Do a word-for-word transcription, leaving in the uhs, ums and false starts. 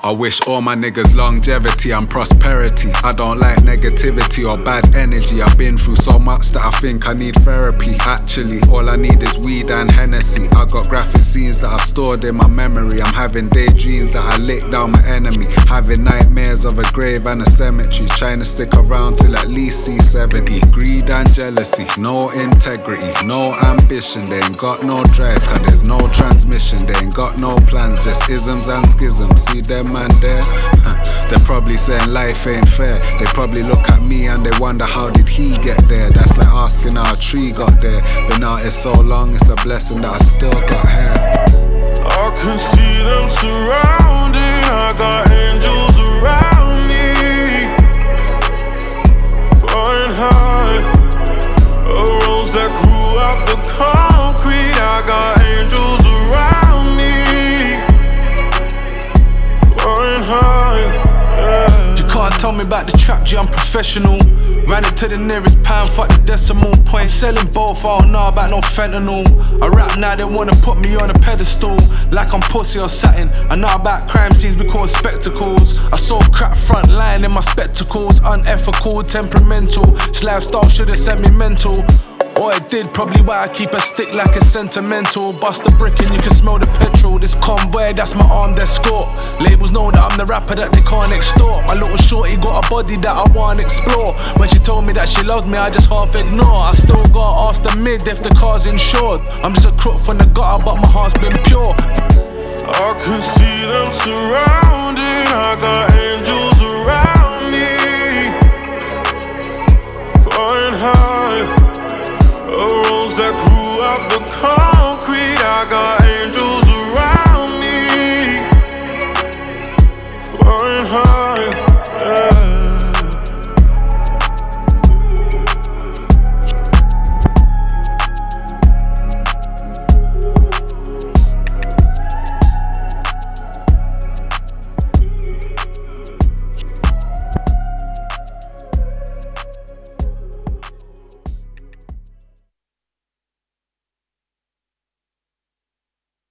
I wish all my niggas longevity and prosperity. I don't like negativity or bad energy. I've been through so much that I think I need therapy. Actually, all I need is weed and Hennessy. I got graphic scenes that I stored in my memory. I'm having daydreams that I lick down my enemy. Having nightmares of a grave and a cemetery. Trying to stick around till at least C seventy. Greed and jealousy, no integrity, no ambition. They ain't got no drive, cause there's no transmission. They ain't got no plans, just isms and schisms. See them man there? They're probably saying life ain't fair. They probably look at me and they wonder how did he get there. That's like asking how a tree got there. Been out here so long, it's a blessing that I still got hair. I can see them surrounding. I got angels around me, flying high. A rose that grew out the concrete. I got angels around me, flying high, yeah. You can't tell me about the trap, G, I'm professional. Ran it to the nearest pound, fuck the decimal point. Selling both, I don't know about no fentanyl. I rap now, they wanna put me on a pedestal, like I'm pussy or satin. I know about crime scenes, we call spectacles. I saw crap front line in my spectacles. Unethical, temperamental. This lifestyle should've sent me mental. Or it did, probably why I keep a stick like it's sentimental. Bust a brick and you can smell the petrol. This convoy, that's my armed escort. Labels know that I'm the rapper that they can't extort. My little shorty got a body that I wanna explore. When she told me that she loves me, I just half ignore. I still gotta ask the mid if the car's insured. I'm just a crook from the gutter, but my heart's been pure. I can see them surrounding. I got angels around me, flying high. A rose that grew out the concrete. I got